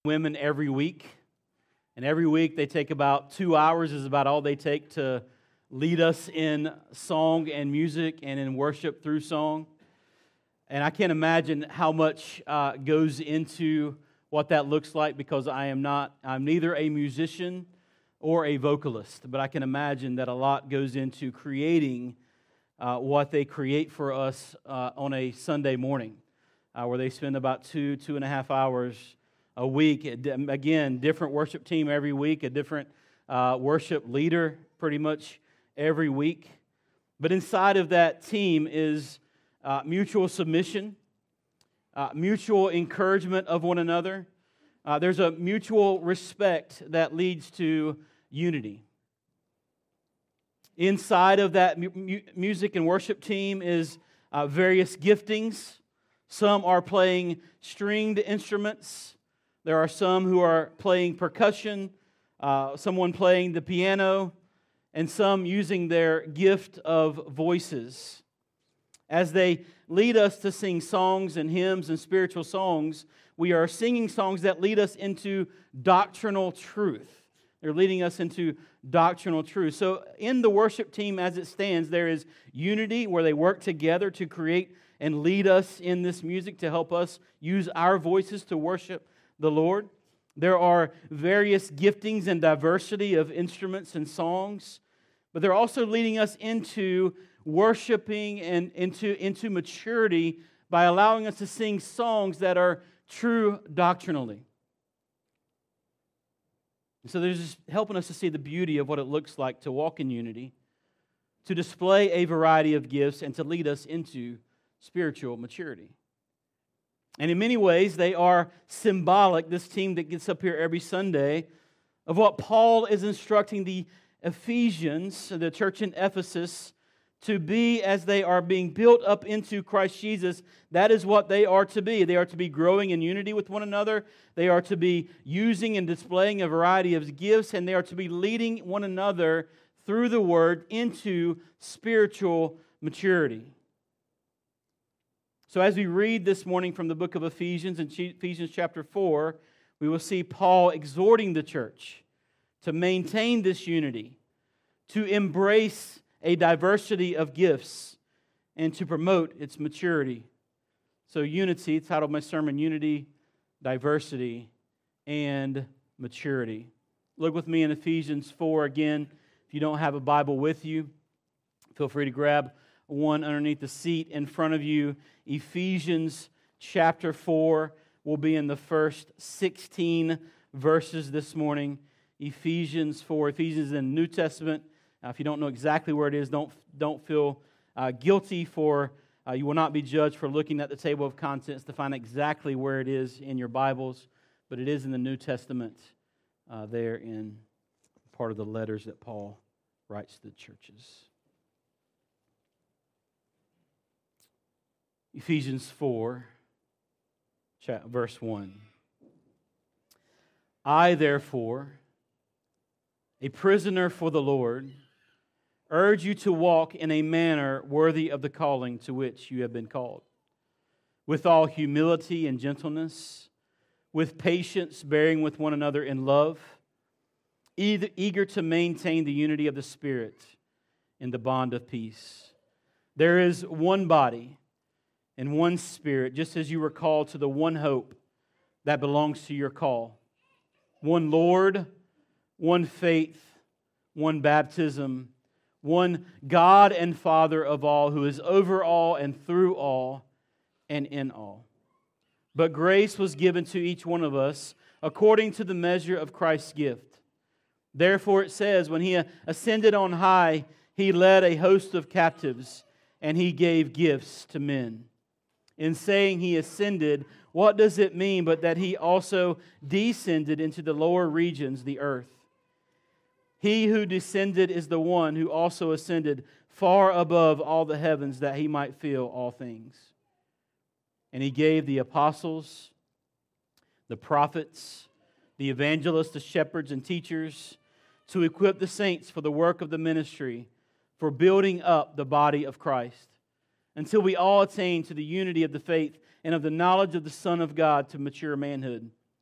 women every week. And every week they take about 2 hours is about all they take to lead us in song and music and in worship through song. And I can't imagine how much goes into what that looks like because I'm neither a musician or a vocalist, but I can imagine that a lot goes into creating what they create for us on a Sunday morning, where they spend about 2.5 hours a week. Again, different worship team every week, a different worship leader pretty much every week. But inside of that team is mutual submission, mutual encouragement of one another. There's a mutual respect that leads to unity. Inside of that music and worship team is various giftings. Some are playing stringed instruments. There are some who are playing percussion, someone playing the piano, and some using their gift of voices. As they lead us to sing songs and hymns and spiritual songs, we are singing songs that lead us into doctrinal truth. They're leading us into doctrinal truth. So in the worship team as it stands, there is unity where they work together to create and lead us in this music to help us use our voices to worship the Lord. There are various giftings and diversity of instruments and songs, but they're also leading us into worshiping and into maturity by allowing us to sing songs that are true doctrinally. So they're just helping us to see the beauty of what it looks like to walk in unity, to display a variety of gifts, and to lead us into spiritual maturity. And in many ways, they are symbolic, this team that gets up here every Sunday, of what Paul is instructing the Ephesians, the church in Ephesus, to be as they are being built up into Christ Jesus. That is what they are to be. They are to be growing in unity with one another. They are to be using and displaying a variety of gifts, and they are to be leading one another through the Word into spiritual maturity. So as we read this morning from the book of Ephesians, in Ephesians chapter 4, we will see Paul exhorting the church to maintain this unity, to embrace a diversity of gifts, and to promote its maturity. So unity, titled my sermon, Unity, Diversity, and Maturity. Look with me in Ephesians 4 again. If you don't have a Bible with you, feel free to grab one underneath the seat in front of you. Ephesians chapter 4 will be in the first 16 verses this morning. Ephesians 4. Ephesians is in the New Testament. If you don't know exactly where it is, don't feel guilty for, you will not be judged for looking at the table of contents to find exactly where it is in your Bibles, but it is in the New Testament there in part of the letters that Paul writes to the churches. Ephesians 4, verse 1. I, therefore, a prisoner for the Lord, urge you to walk in a manner worthy of the calling to which you have been called, with all humility and gentleness, with patience bearing with one another in love, eager to maintain the unity of the Spirit in the bond of peace. There is one body and one Spirit, just as you were called to the one hope that belongs to your call. One Lord, one faith, one baptism, one God and Father of all, who is over all and through all and in all. But grace was given to each one of us according to the measure of Christ's gift. Therefore it says, when He ascended on high, He led a host of captives, and He gave gifts to men. In saying He ascended, what does it mean but that He also descended into the lower regions, the earth? He who descended is the one who also ascended far above all the heavens that He might fill all things. And He gave the apostles, the prophets, the evangelists, the shepherds and teachers to equip the saints for the work of the ministry, for building up the body of Christ, until we all attain to the unity of the faith and of the knowledge of the Son of God, to mature manhood,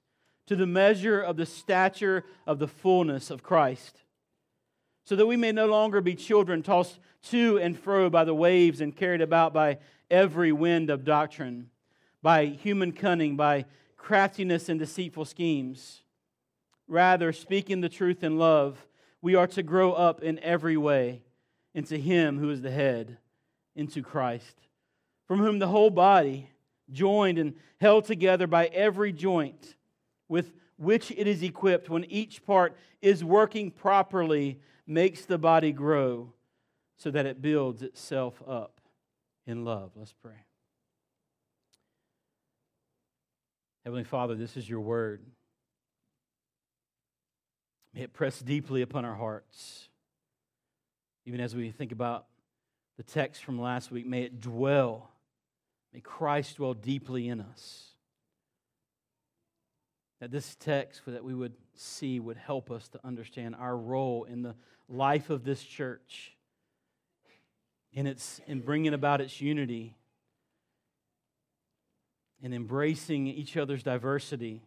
to the measure of the stature of the fullness of Christ, so that we may no longer be children tossed to and fro by the waves and carried about by every wind of doctrine, by human cunning, by craftiness and deceitful schemes. Rather, speaking the truth in love, we are to grow up in every way into Him who is the head, into Christ, from whom the whole body, joined and held together by every joint with which it is equipped, when each part is working properly, makes the body grow so that it builds itself up in love. Let's pray. Heavenly Father, this is your word. May it press deeply upon our hearts. Even as we think about the text from last week, may it dwell. May Christ dwell deeply in us. That this text that we would see would help us to understand our role in the life of this church, in bringing about its unity, in embracing each other's diversity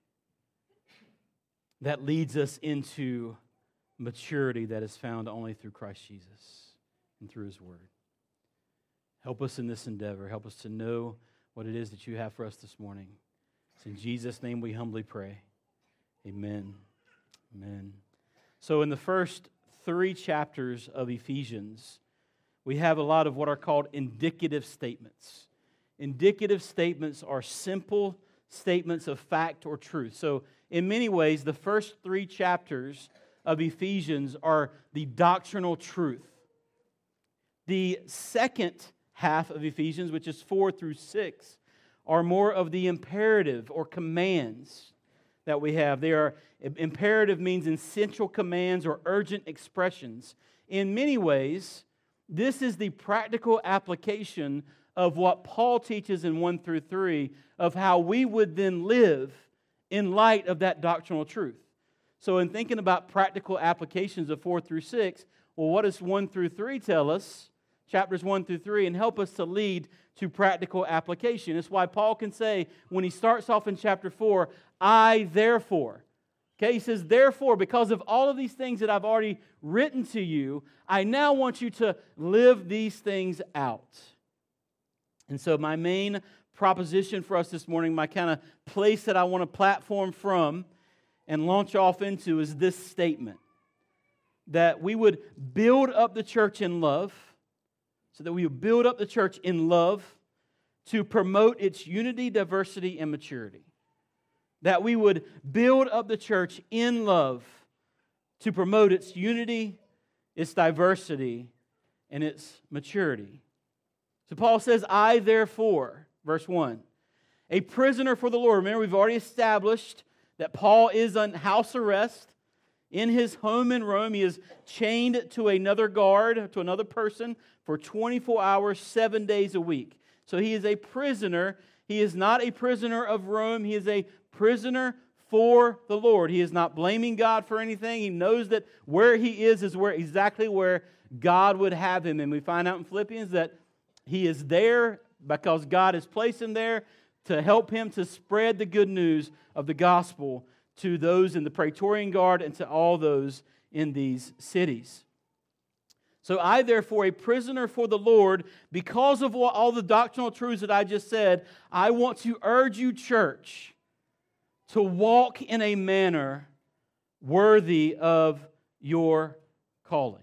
that leads us into maturity that is found only through Christ Jesus and through His Word. Help us in this endeavor. Help us to know what it is that you have for us this morning. It's in Jesus' name we humbly pray. Amen. Amen. So in the first 3 chapters of Ephesians, we have a lot of what are called indicative statements. Indicative statements are simple statements of fact or truth. So in many ways, the first 3 chapters of Ephesians are the doctrinal truth. The second half of Ephesians, which is 4 through 6, are more of the imperative or commands that we have. They are, imperative means essential commands or urgent expressions. In many ways, this is the practical application of what Paul teaches in 1 through 3 of how we would then live in light of that doctrinal truth. So in thinking about practical applications of 4 through 6, well, what does 1 through 3 tell us? Chapters 1 through 3, and help us to lead to practical application. It's why Paul can say, when he starts off in chapter 4, I therefore. Okay, he says, therefore, because of all of these things that I've already written to you, I now want you to live these things out. And so my main proposition for us this morning, my kind of place that I want to platform from and launch off into is this statement. That we would build up the church in love, so that we would build up the church in love to promote its unity, diversity, and maturity. That we would build up the church in love to promote its unity, its diversity, and its maturity. So Paul says, I therefore, verse 1, a prisoner for the Lord. Remember, we've already established that Paul is on house arrest in his home in Rome. He is chained to another guard, to another person, for 24 hours, 7 days a week. So he is a prisoner. He is not a prisoner of Rome. He is a prisoner for the Lord. He is not blaming God for anything. He knows that where he is where exactly where God would have him. And we find out in Philippians that he is there because God has placed him there to help him to spread the good news of the gospel to those in the Praetorian Guard and to all those in these cities. So I, therefore, a prisoner for the Lord, because of all the doctrinal truths that I just said, I want to urge you, church, to walk in a manner worthy of your calling.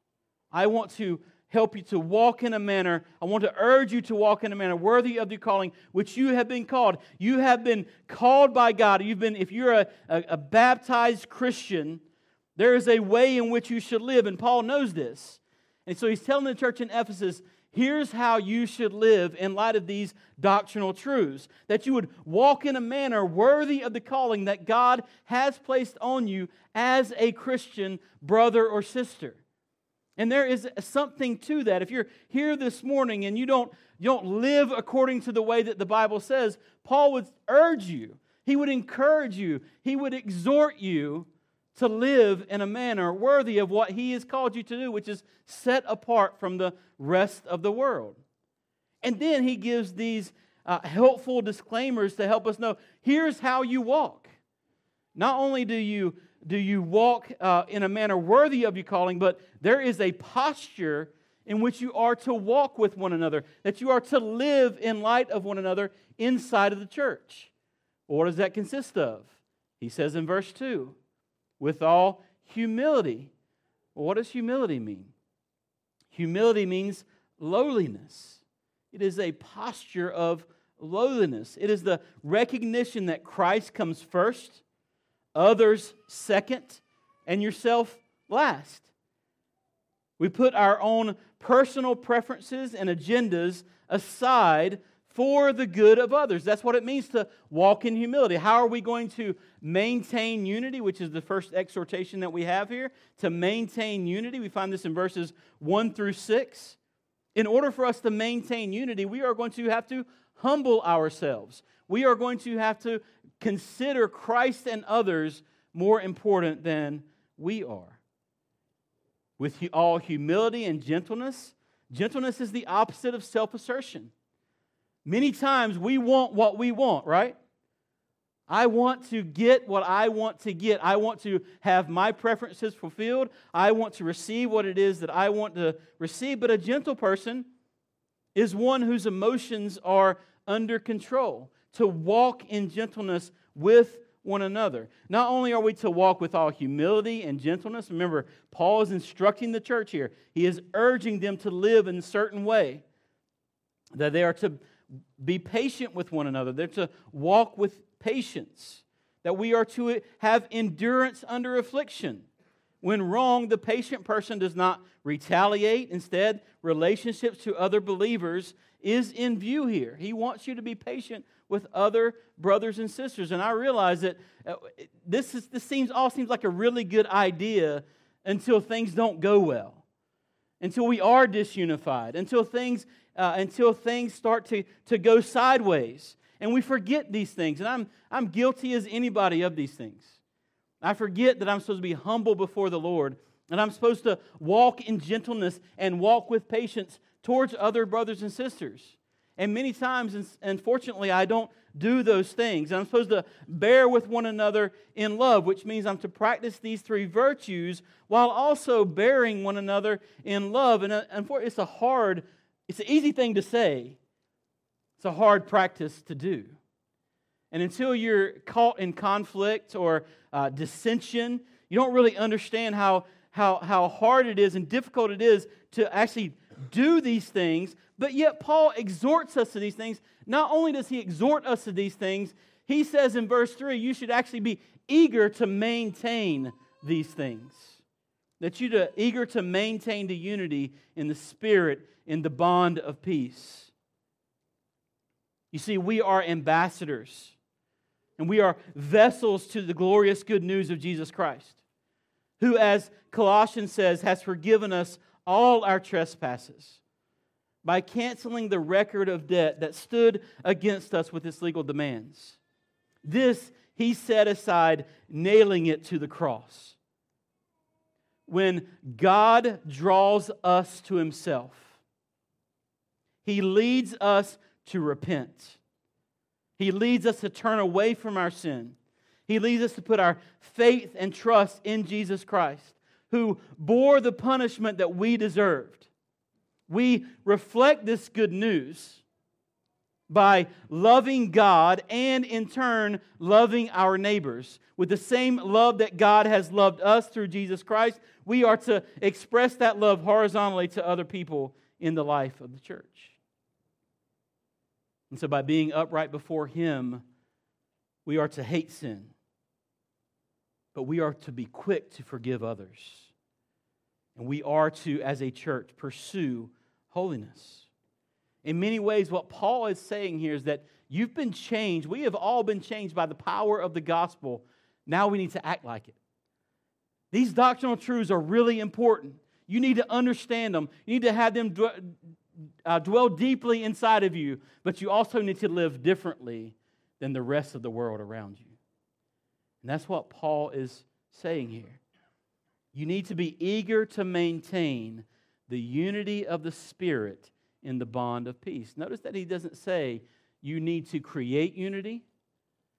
I want to help you to walk in a manner, I want to urge you to walk in a manner worthy of your calling, which you have been called. You have been called by God. If you're a baptized Christian, there is a way in which you should live, and Paul knows this. And so he's telling the church in Ephesus, here's how you should live in light of these doctrinal truths. That you would walk in a manner worthy of the calling that God has placed on you as a Christian brother or sister. And there is something to that. If you're here this morning and you don't live according to the way that the Bible says, Paul would urge you, he would encourage you, he would exhort you to live in a manner worthy of what he has called you to do, which is set apart from the rest of the world. And then he gives these helpful disclaimers to help us know, here's how you walk. Not only do you walk in a manner worthy of your calling, but there is a posture in which you are to walk with one another, that you are to live in light of one another inside of the church. Well, what does that consist of? He says in verse 2, with all humility. Well, what does humility mean? Humility means lowliness. It is a posture of lowliness. It is the recognition that Christ comes first, others second, and yourself last. We put our own personal preferences and agendas aside for the good of others. That's what it means to walk in humility. How are we going to maintain unity, which is the first exhortation that we have here? To maintain unity, we find this in verses 1 through 6. In order for us to maintain unity, we are going to have to humble ourselves. We are going to have to consider Christ and others more important than we are. With all humility and gentleness. Gentleness is the opposite of self-assertion. Many times we want what we want, right? I want to get what I want to get. I want to have my preferences fulfilled. I want to receive what it is that I want to receive. But a gentle person is one whose emotions are under control. To walk in gentleness with one another. Not only are we to walk with all humility and gentleness, remember, Paul is instructing the church here. He is urging them to live in a certain way. That they are to be patient with one another. They're to walk with patience. That we are to have endurance under affliction. When wrong, the patient person does not retaliate. Instead, relationships to other believers is in view here. He wants you to be patient with other brothers and sisters. And I realize that this seems like a really good idea until things don't go well, until we are disunified, until things start to go sideways, and we forget these things. And I'm guilty as anybody of these things. I forget that I'm supposed to be humble before the Lord, and I'm supposed to walk in gentleness and walk with patience towards other brothers and sisters. And many times, unfortunately, I don't do those things. I'm supposed to bear with one another in love, which means I'm to practice these three virtues while also bearing one another in love. And it's an easy thing to say. It's a hard practice to do. And until you're caught in conflict or dissension, you don't really understand how hard it is and difficult it is to actually do these things. But yet Paul exhorts us to these things. Not only does he exhort us to these things, he says in verse 3, you should actually be eager to maintain these things. That you're eager to maintain the unity in the Spirit, in the bond of peace. You see, we are ambassadors. And we are vessels to the glorious good news of Jesus Christ, who, as Colossians says, has forgiven us all our trespasses by canceling the record of debt that stood against us with its legal demands. This he set aside, nailing it to the cross. When God draws us to himself, he leads us to repent. He leads us to turn away from our sin. He leads us to put our faith and trust in Jesus Christ, who bore the punishment that we deserved. We reflect this good news by loving God and in turn loving our neighbors. With the same love that God has loved us through Jesus Christ, we are to express that love horizontally to other people in the life of the church. And so by being upright before him, we are to hate sin. But we are to be quick to forgive others. And we are to, as a church, pursue holiness. In many ways, what Paul is saying here is that you've been changed. We have all been changed by the power of the gospel. Now we need to act like it. These doctrinal truths are really important. You need to understand them. You need to have them dwell deeply inside of you. But you also need to live differently than the rest of the world around you. And that's what Paul is saying here. You need to be eager to maintain the unity of the Spirit in the bond of peace. Notice that he doesn't say you need to create unity.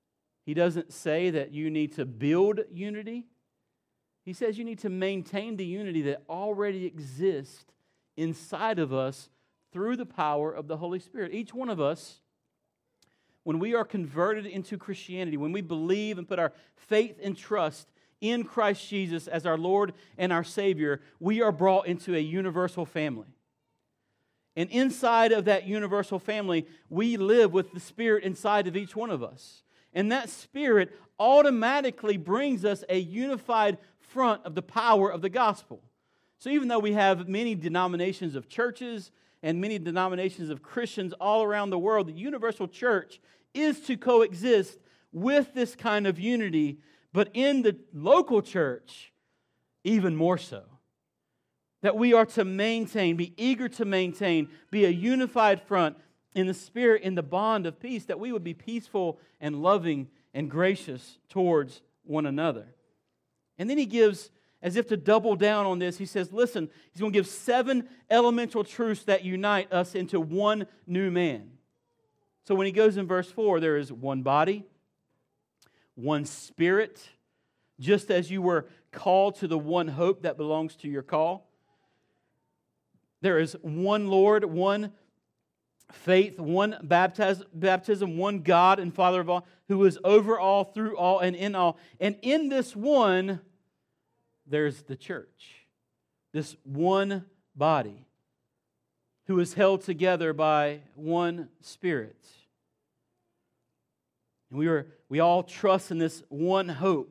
He doesn't say that you need to build unity. He says you need to maintain the unity that already exists inside of us through the power of the Holy Spirit. Each one of us, when we are converted into Christianity, when we believe and put our faith and trust in Christ Jesus as our Lord and our Savior, we are brought into a universal family. And inside of that universal family, we live with the Spirit inside of each one of us. And that Spirit automatically brings us a unified front of the power of the gospel. So even though we have many denominations of churches and many denominations of Christians all around the world, the universal church is to coexist with this kind of unity, but in the local church, even more so. That we are to maintain, be eager to maintain, be a unified front in the Spirit, in the bond of peace, that we would be peaceful and loving and gracious towards one another. And then he gives, as if to double down on this, he says, listen, he's going to give 7 elemental truths that unite us into one new man. So when he goes in verse 4, there is one body, one Spirit, just as you were called to the one hope that belongs to your call. There is one Lord, one faith, one baptism, one God and Father of all, who is over all, through all, and in all. And in this one, there's the church, this one body, who is held together by one Spirit. And we all trust in this one hope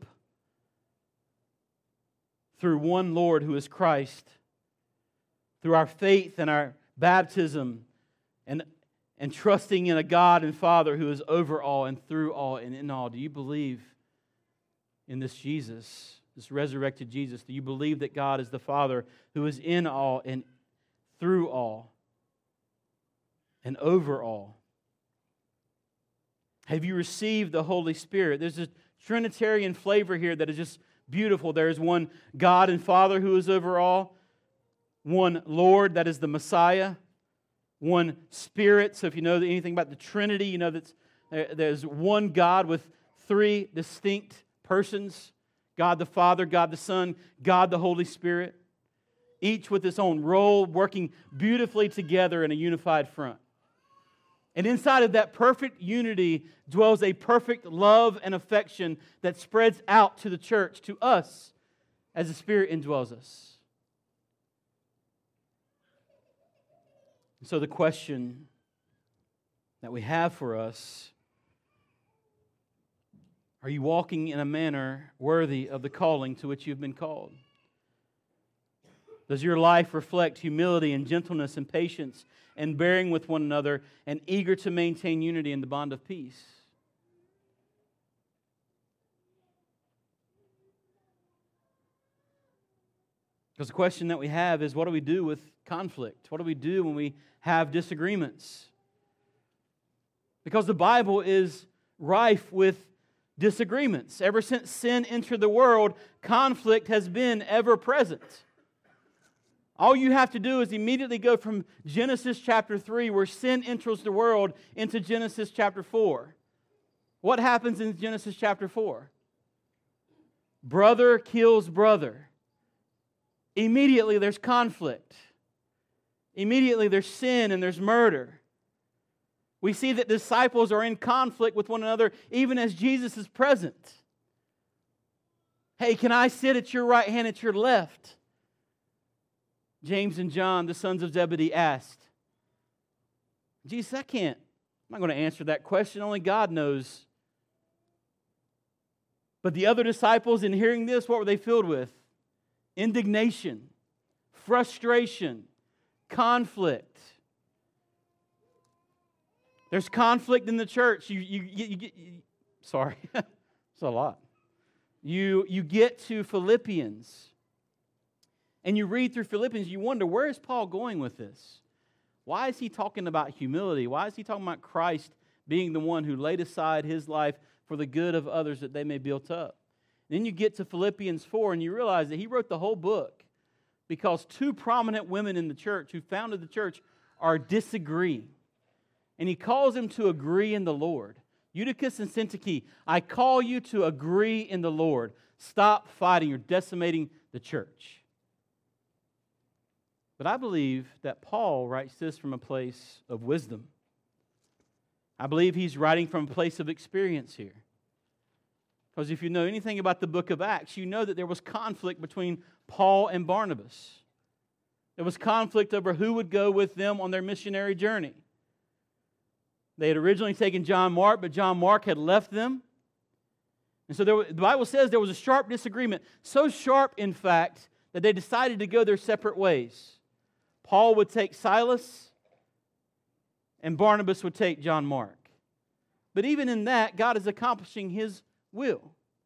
through one Lord who is Christ, through our faith and our baptism, and trusting in a God and Father who is over all and through all and in all. Do you believe in this Jesus, this resurrected Jesus? Do you believe that God is the Father who is in all and through all and over all? Have you received the Holy Spirit? There's a Trinitarian flavor here that is just beautiful. There is one God and Father who is over all, one Lord, that is the Messiah, one Spirit. So if you know anything about the Trinity, you know that there's one God with 3 distinct persons: God the Father, God the Son, God the Holy Spirit, each with its own role, working beautifully together in a unified front. And inside of that perfect unity dwells a perfect love and affection that spreads out to the church, to us, as the Spirit indwells us. So the question that we have for us: are you walking in a manner worthy of the calling to which you've been called? Does your life reflect humility and gentleness and patience and bearing with one another and eager to maintain unity in the bond of peace? Because the question that we have is, what do we do with conflict? What do we do when we have disagreements? Because the Bible is rife with disagreements. Ever since sin entered the world, conflict has been ever present. All you have to do is immediately go from Genesis chapter 3, where sin enters the world, into Genesis chapter 4. What happens in Genesis chapter 4? Brother kills brother. Immediately there's conflict. Immediately there's sin and there's murder. We see that disciples are in conflict with one another even as Jesus is present. Hey, can I sit at your right hand, at your left? James and John, the sons of Zebedee, asked. Jesus, I'm not going to answer that question. Only God knows. But the other disciples, in hearing this, what were they filled with? Indignation, frustration, conflict. There's conflict in the church. Sorry, it's a lot. You get to Philippians, and you read through Philippians, you wonder, where is Paul going with this? Why is he talking about humility? Why is he talking about Christ being the one who laid aside his life for the good of others that they may be built up? Then you get to Philippians 4 and you realize that he wrote the whole book because 2 prominent women in the church who founded the church are disagreeing. And he calls them to agree in the Lord. Eutychus and Syntyche, I call you to agree in the Lord. Stop fighting. You're decimating the church. But I believe that Paul writes this from a place of wisdom. I believe he's writing from a place of experience here. Because if you know anything about the book of Acts, you know that there was conflict between Paul and Barnabas. There was conflict over who would go with them on their missionary journey. They had originally taken John Mark, but John Mark had left them. And so the Bible says there was a sharp disagreement, so sharp, in fact, that they decided to go their separate ways. Paul would take Silas, and Barnabas would take John Mark. But even in that, God is accomplishing His will.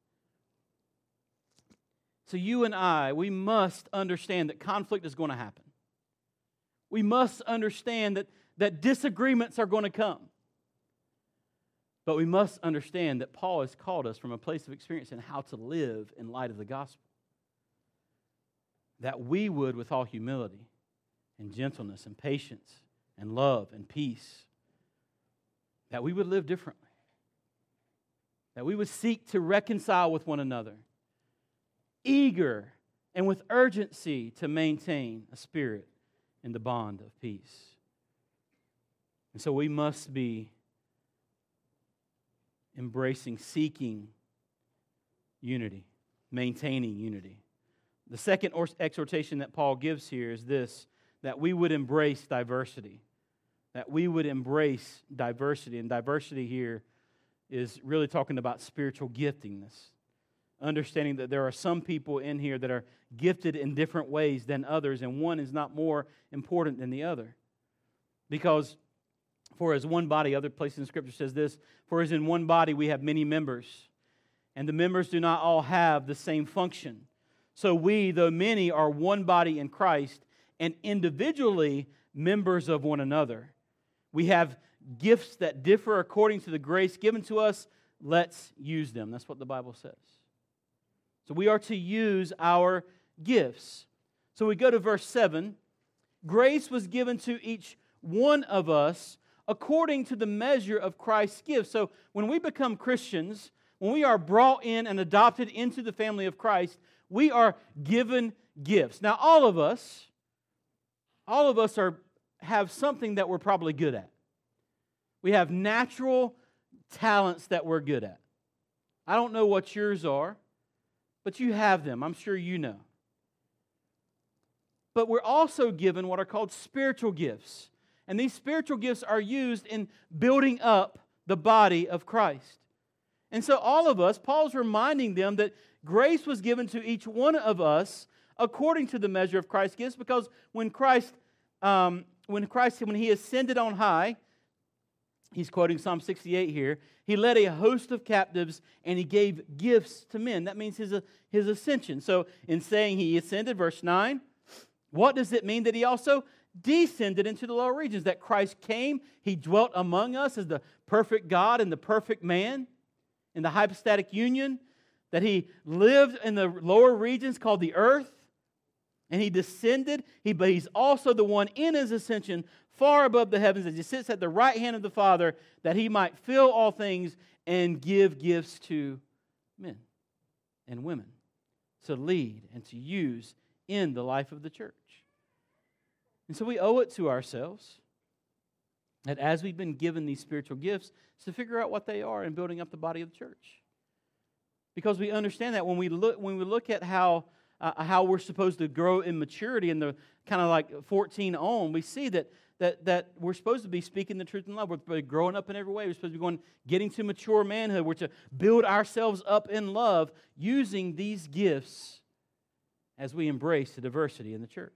So you and I, we must understand that conflict is going to happen. We must understand that disagreements are going to come. But we must understand that Paul has called us from a place of experience in how to live in light of the gospel. That we would, with all humility and gentleness and patience and love and peace, that we would live differently. That we would seek to reconcile with one another, eager and with urgency to maintain a spirit in the bond of peace. And so we must be embracing, seeking unity, maintaining unity. The second exhortation that Paul gives here is this, that we would embrace diversity. That we would embrace diversity. And diversity here is really talking about spiritual giftingness. Understanding that there are some people in here that are gifted in different ways than others, and one is not more important than the other. Because for as one body, other places in Scripture says this, for as in one body we have many members, and the members do not all have the same function. So we, though many, are one body in Christ, and individually members of one another. We have gifts that differ according to the grace given to us. Let's use them. That's what the Bible says. So we are to use our gifts. So we go to verse 7. Grace was given to each one of us according to the measure of Christ's gift. So when we become Christians, when we are brought in and adopted into the family of Christ, we are given gifts. Now all of us have something that we're probably good at. We have natural talents that we're good at. I don't know what yours are, but you have them. I'm sure you know. But we're also given what are called spiritual gifts. And these spiritual gifts are used in building up the body of Christ. And so all of us, Paul's reminding them that grace was given to each one of us according to the measure of Christ's gifts, because when He ascended on high, he's quoting Psalm 68 here, He led a host of captives and He gave gifts to men. That means his ascension. So in saying He ascended, verse 9, what does it mean that He also descended into the lower regions? That Christ came, He dwelt among us as the perfect God and the perfect man in the hypostatic union, that He lived in the lower regions called the earth, and He descended, but He's also the one in His ascension far above the heavens as He sits at the right hand of the Father, that He might fill all things and give gifts to men and women to lead and to use in the life of the church. And so we owe it to ourselves that as we've been given these spiritual gifts, to figure out what they are in building up the body of the church. Because we understand that when we look at how we're supposed to grow in maturity in the kind of like 14 on, we see that we're supposed to be speaking the truth in love. We're supposed to be growing up in every way. We're supposed to be getting to mature manhood. We're to build ourselves up in love using these gifts as we embrace the diversity in the church.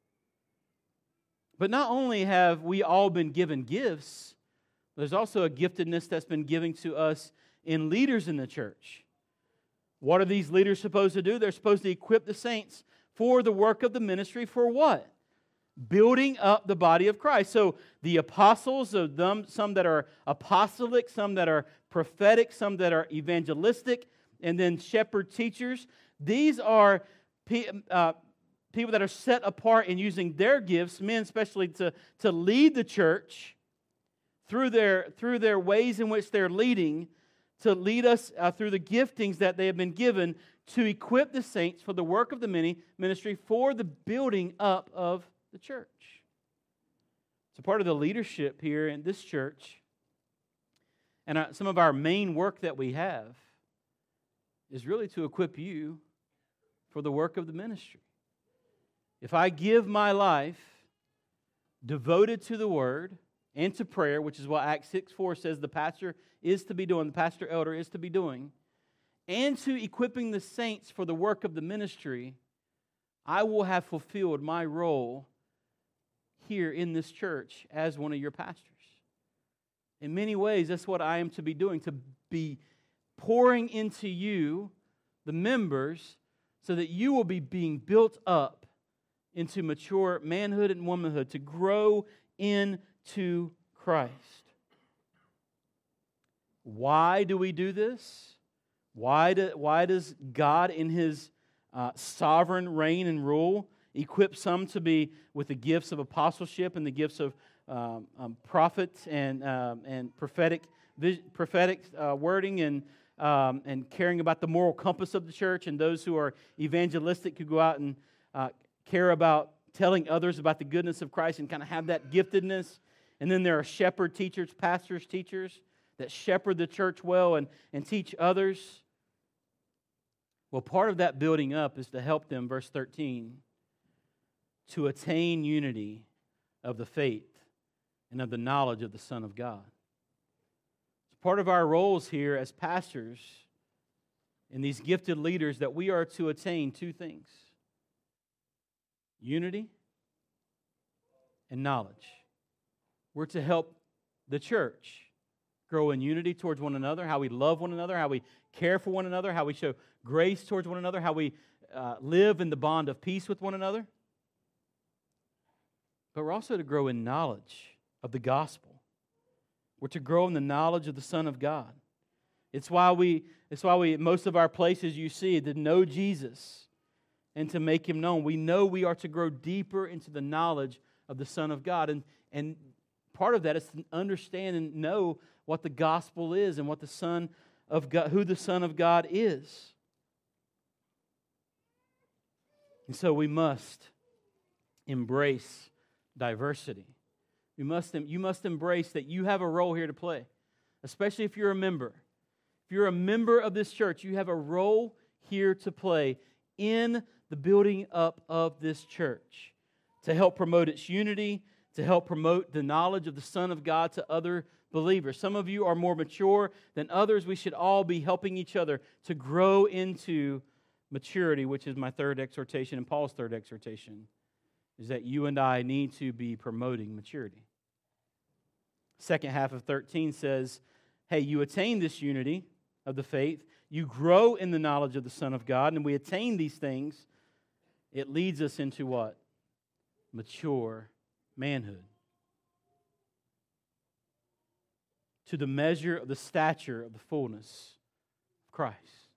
But not only have we all been given gifts, there's also a giftedness that's been given to us in leaders in the church. What are these leaders supposed to do? They're supposed to equip the saints for the work of the ministry. For what? Building up the body of Christ. So the apostles, of them, some that are apostolic, some that are prophetic, some that are evangelistic, and then shepherd teachers. These are people that are set apart in using their gifts, men especially, to lead the church through their ways in which they're leading, to lead us through the giftings that they have been given to equip the saints for the work of the ministry for the building up of the church. So part of the leadership here in this church, and some of our main work that we have, is really to equip you for the work of the ministry. If I give my life devoted to the Word and to prayer, which is what Acts 6:4 says the pastor is to be doing, the pastor elder is to be doing, and to equipping the saints for the work of the ministry, I will have fulfilled my role here in this church as one of your pastors. In many ways, that's what I am to be doing, to be pouring into you, the members, so that you will be being built up into mature manhood and womanhood, to grow into Christ. Why do we do this? Why does God in His sovereign reign and rule equip some to be with the gifts of apostleship and the gifts of prophets and prophetic wording and caring about the moral compass of the church, and those who are evangelistic who go out and care about telling others about the goodness of Christ and kind of have that giftedness? And then there are shepherd teachers, pastors, teachers that shepherd the church well and teach others. Well, part of that building up is to help them, verse 13, to attain unity of the faith and of the knowledge of the Son of God. It's part of our roles here as pastors and these gifted leaders that we are to attain two things: unity and knowledge. We're to help the church grow in unity towards one another, how we love one another, how we care for one another, how we show grace towards one another, how we live in the bond of peace with one another. But we're also to grow in knowledge of the gospel. We're to grow in the knowledge of the Son of God. It's why we most of our places you see, to know Jesus and to make Him known. We know we are to grow deeper into the knowledge of the Son of God. And part of that is to understand and know what the gospel is and what the Son of God, who the Son of God is. And so we must embrace diversity. You must embrace that you have a role here to play, especially if you're a member. If you're a member of this church, you have a role here to play in the building up of this church to help promote its unity, to help promote the knowledge of the Son of God to other believers. Some of you are more mature than others. We should all be helping each other to grow into maturity, which is my third exhortation and Paul's third exhortation, is that you and I need to be promoting maturity. Second half of 13 says, hey, you attain this unity of the faith, you grow in the knowledge of the Son of God, and we attain these things, it leads us into what? Mature manhood. To the measure of the stature of the fullness of Christ.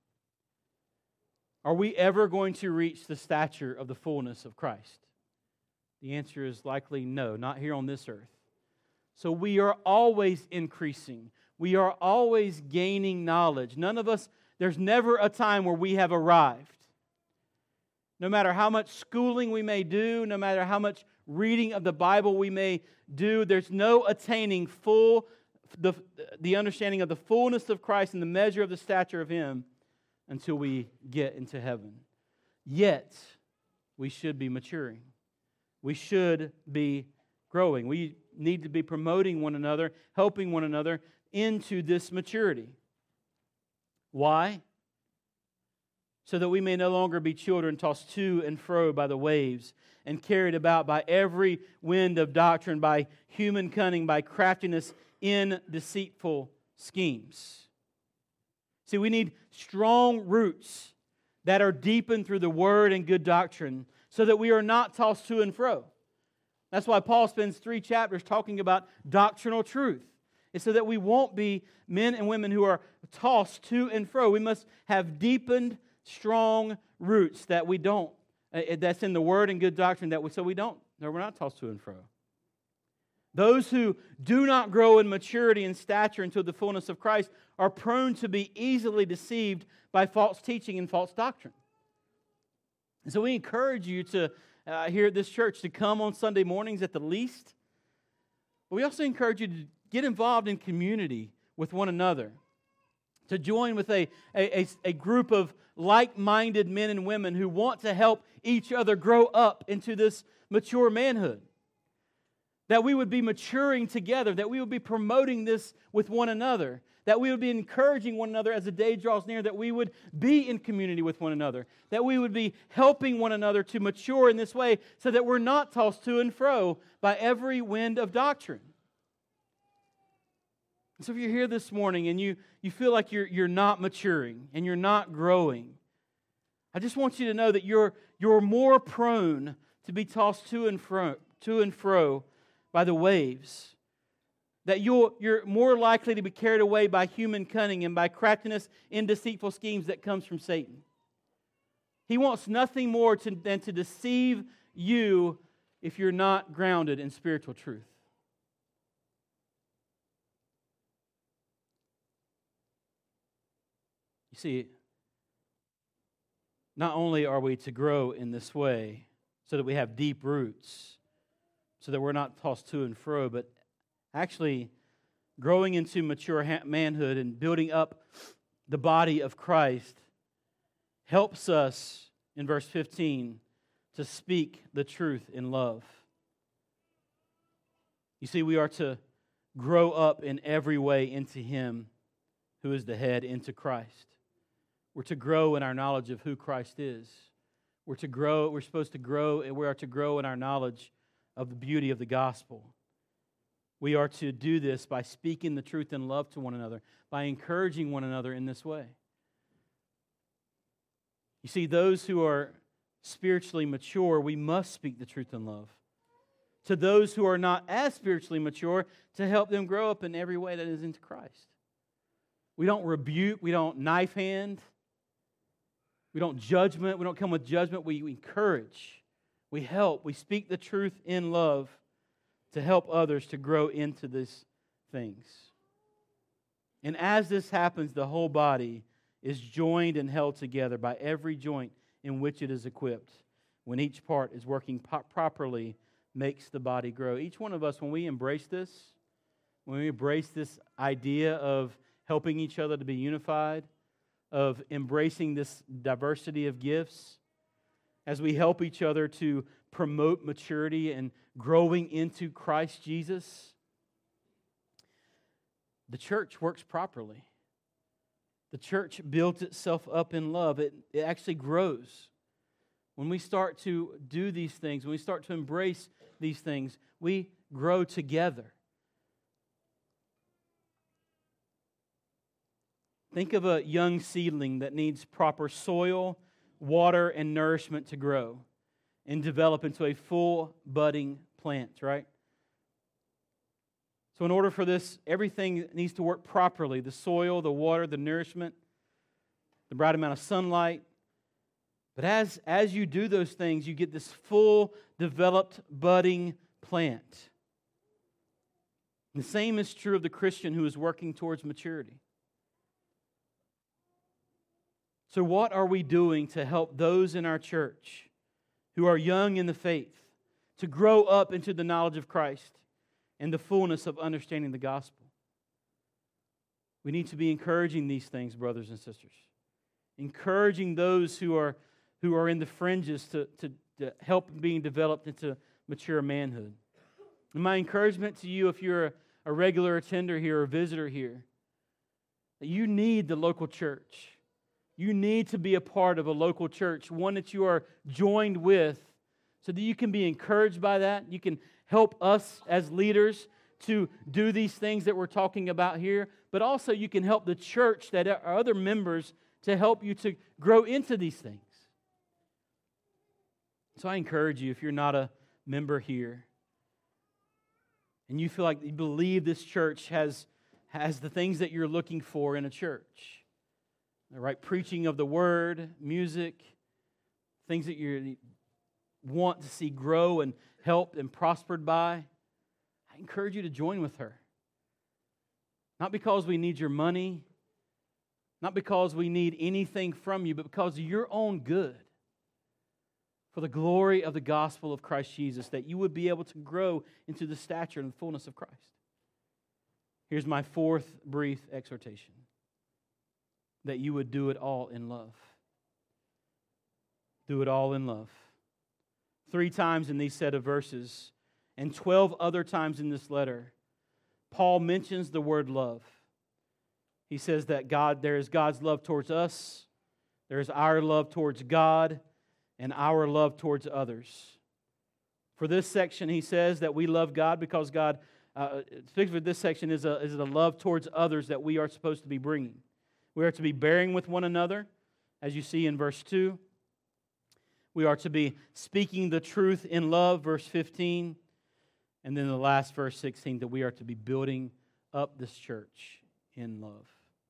Are we ever going to reach the stature of the fullness of Christ? The answer is likely no, not here on this earth. So we are always increasing. We are always gaining knowledge. None of us, there's never a time where we have arrived. No matter how much schooling we may do, no matter how much reading of the Bible we may do, there's no attaining the understanding of the fullness of Christ and the measure of the stature of Him until we get into heaven. Yet, we should be maturing. We should be growing. We need to be promoting one another, helping one another into this maturity. Why? So that we may no longer be children tossed to and fro by the waves and carried about by every wind of doctrine, by human cunning, by craftiness in deceitful schemes. See, we need strong roots that are deepened through the Word and good doctrine so that we are not tossed to and fro. That's why Paul spends 3 chapters talking about doctrinal truth. It's so that we won't be men and women who are tossed to and fro. We must have deepened, strong roots that we don't, that's in the Word and good doctrine, so we're not tossed to and fro. Those who do not grow in maturity and stature until the fullness of Christ are prone to be easily deceived by false teaching and false doctrine. And so we encourage you to, here at this church, to come on Sunday mornings at the least. But we also encourage you to get involved in community with one another, to join with a group of like-minded men and women who want to help each other grow up into this mature manhood. That we would be maturing together, that we would be promoting this with one another, that we would be encouraging one another as the day draws near, that we would be in community with one another, that we would be helping one another to mature in this way so that we're not tossed to and fro by every wind of doctrine. So if you're here this morning and you feel like you're not maturing and you're not growing, I just want you to know that you're more prone to be tossed to and fro by the waves, that you're more likely to be carried away by human cunning and by craftiness in deceitful schemes that comes from Satan. He wants nothing more than to deceive you if you're not grounded in spiritual truth. You see, not only are we to grow in this way so that we have deep roots, so that we're not tossed to and fro, but actually growing into mature manhood and building up the body of Christ helps us, in verse 15, to speak the truth in love. You see, we are to grow up in every way into Him who is the head, into Christ. We're to grow in our knowledge of who Christ is. We're supposed to grow, and we are to grow in our knowledge of the beauty of the gospel. We are to do this by speaking the truth in love to one another, by encouraging one another in this way. You see, those who are spiritually mature, we must speak the truth in love. To those who are not as spiritually mature, to help them grow up in every way that is into Christ. We don't rebuke, we don't knife hand, we don't judgment, we don't come with judgment, we encourage. We help. We speak the truth in love to help others to grow into these things. And as this happens, the whole body is joined and held together by every joint in which it is equipped. When each part is working properly, makes the body grow. Each one of us, when we embrace this idea of helping each other to be unified, of embracing this diversity of gifts, as we help each other to promote maturity and growing into Christ Jesus, the church works properly. The church builds itself up in love. It actually grows. When we start to do these things, when we start to embrace these things, we grow together. Think of a young seedling that needs proper soil, water, and nourishment to grow and develop into a full budding plant, right? So in order for this, everything needs to work properly. The soil, the water, the nourishment, the right amount of sunlight. But as you do those things, you get this full, developed, budding plant. And the same is true of the Christian who is working towards maturity. So what are we doing to help those in our church who are young in the faith to grow up into the knowledge of Christ and the fullness of understanding the gospel? We need to be encouraging these things, brothers and sisters. Encouraging those who are in the fringes to help being developed into mature manhood. And my encouragement to you, if you're a regular attender here or a visitor here, that you need the local church. You need to be a part of a local church, one that you are joined with, so that you can be encouraged by that. You can help us as leaders to do these things that we're talking about here, but also you can help the church, that are other members, to help you to grow into these things. So I encourage you, if you're not a member here, and you feel like you believe this church has the things that you're looking for in a church, the right preaching of the word, music, things that you want to see grow and help and prospered by, I encourage you to join with her. Not because we need your money, not because we need anything from you, but because of your own good. For the glory of the gospel of Christ Jesus, that you would be able to grow into the stature and the fullness of Christ. Here's my fourth brief exhortation. That you would do it all in love. Do it all in love. 3 times in these set of verses, and 12 other times in this letter, Paul mentions the word love. He says that there is God's love towards us, there is our love towards God, and our love towards others. For this section, he says that we love God because God, specifically this section, is a love towards others that we are supposed to be bringing. We are to be bearing with one another, as you see in verse 2. We are to be speaking the truth in love, verse 15. And then the last verse 16, that we are to be building up this church in love.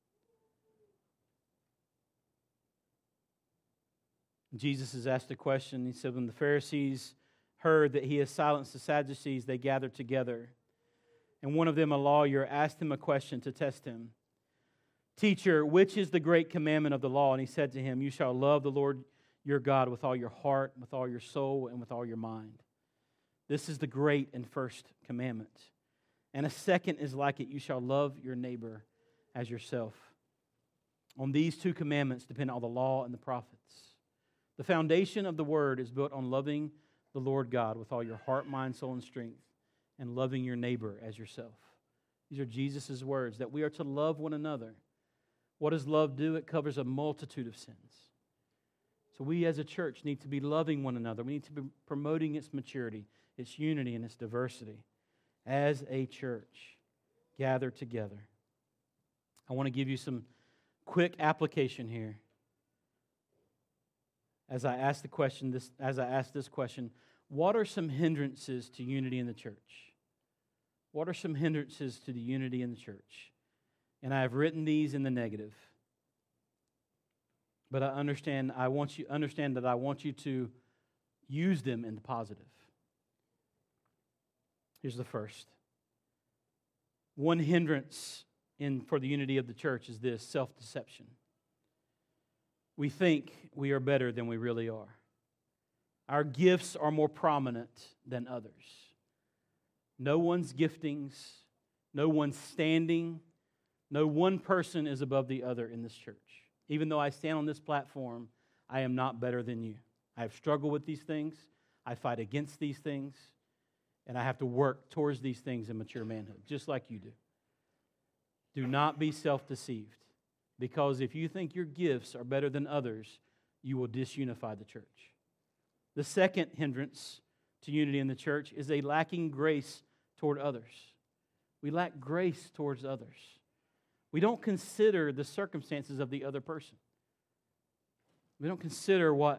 Jesus has asked a question. He said, when the Pharisees heard that he has silenced the Sadducees, they gathered together. And one of them, a lawyer, asked him a question to test him. Teacher, which is the great commandment of the law? And he said to him, you shall love the Lord your God with all your heart, with all your soul, and with all your mind. This is the great and first commandment. And a second is like it, you shall love your neighbor as yourself. On these 2 commandments depend all the law and the prophets. The foundation of the word is built on loving the Lord God with all your heart, mind, soul, and strength, and loving your neighbor as yourself. These are Jesus' words, that we are to love one another. What does love do? It covers a multitude of sins. So we as a church need to be loving one another. We need to be promoting its maturity, its unity, and its diversity as a church gathered together. I want to give you some quick application here. As I ask this question, what are some hindrances to unity in the church? What are some hindrances to the unity in the church? And I have written these in the negative. But I want you to use them in the positive. Here's the first. One hindrance for the unity of the church is this: self-deception. We think we are better than we really are. Our gifts are more prominent than others. No one's giftings, no one's standing, no one person is above the other in this church. Even though I stand on this platform, I am not better than you. I have struggled with these things. I fight against these things. And I have to work towards these things in mature manhood, just like you do. Do not be self-deceived. Because if you think your gifts are better than others, you will disunify the church. The second hindrance to unity in the church is a lacking grace toward others. We lack grace towards others. We don't consider the circumstances of the other person. We don't consider what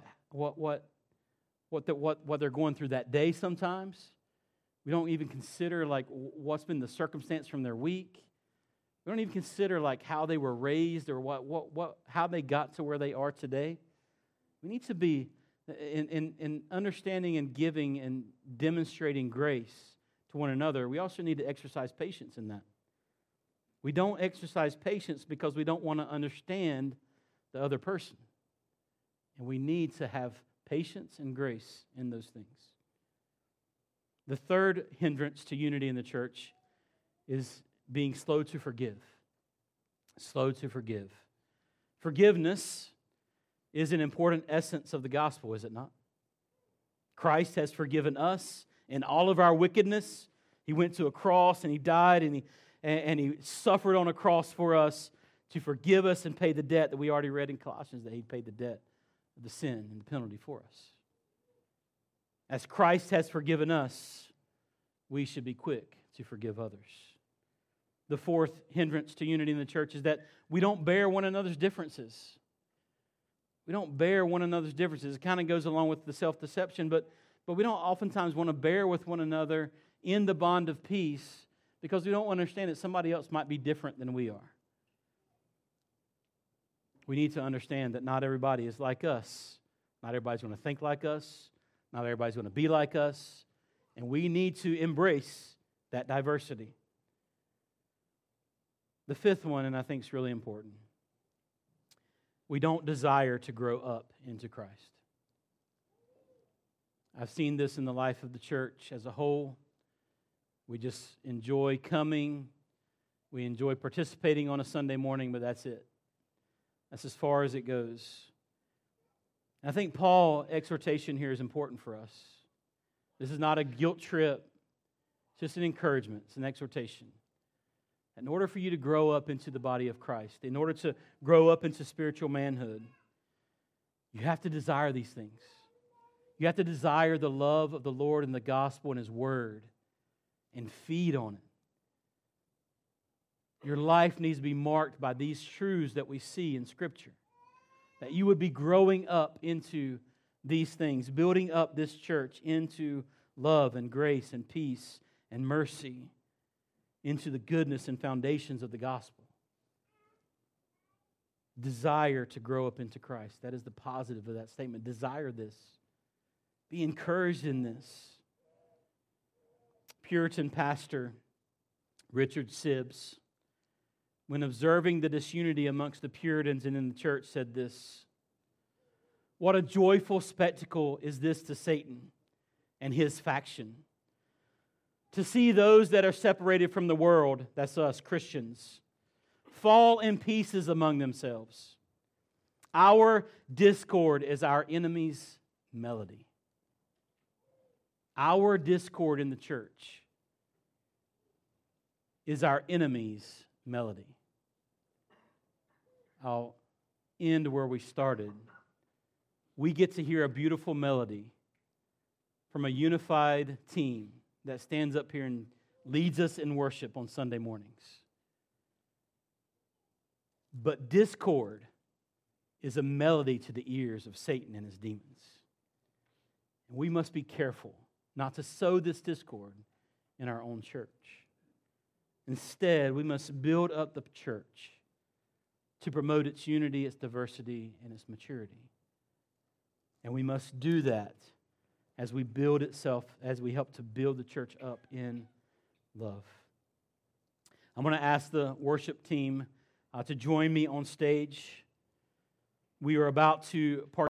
they're going through that day sometimes. We don't even consider what's been the circumstance from their week. We don't even consider how they were raised or how they got to where they are today. We need to be in understanding and giving and demonstrating grace to one another. We also need to exercise patience in that. We don't exercise patience because we don't want to understand the other person. And we need to have patience and grace in those things. The third hindrance to unity in the church is being slow to forgive. Slow to forgive. Forgiveness is an important essence of the gospel, is it not? Christ has forgiven us in all of our wickedness. He went to a cross and He died and he suffered on a cross for us to forgive us and pay the debt that we already read in Colossians, that He paid the debt of the sin and the penalty for us. As Christ has forgiven us, we should be quick to forgive others. The fourth hindrance to unity in the church is that we don't bear one another's differences. We don't bear one another's differences. It kind of goes along with the self-deception, but we don't oftentimes want to bear with one another in the bond of peace because we don't understand that somebody else might be different than we are. We need to understand that not everybody is like us. Not everybody's going to think like us. Not everybody's going to be like us. And we need to embrace that diversity. The fifth one, and I think it's really important, we don't desire to grow up into Christ. I've seen this in the life of the church as a whole. We just enjoy coming. We enjoy participating on a Sunday morning, but that's it. That's as far as it goes. I think Paul's exhortation here is important for us. This is not a guilt trip. It's just an encouragement. It's an exhortation. In order for you to grow up into the body of Christ, in order to grow up into spiritual manhood, you have to desire these things. You have to desire the love of the Lord and the gospel and His Word and feed on it. Your life needs to be marked by these truths that we see in Scripture. That you would be growing up into these things, building up this church into love and grace and peace and mercy, into the goodness and foundations of the gospel. Desire to grow up into Christ. That is the positive of that statement. Desire this. Be encouraged in this. Puritan pastor Richard Sibbes, when observing the disunity amongst the Puritans and in the church, said this: "What a joyful spectacle is this to Satan and his faction, to see those that are separated from the world," that's us, Christians, "fall in pieces among themselves. Our discord is our enemy's melody." Our discord in the church is our enemy's melody. I'll end where we started. We get to hear a beautiful melody from a unified team that stands up here and leads us in worship on Sunday mornings. But discord is a melody to the ears of Satan and his demons. And we must be careful not to sow this discord in our own church. Instead, we must build up the church to promote its unity, its diversity, and its maturity. And we must do that as we build itself, as we help to build the church up in love. I'm going to ask the worship team to join me on stage. We are about to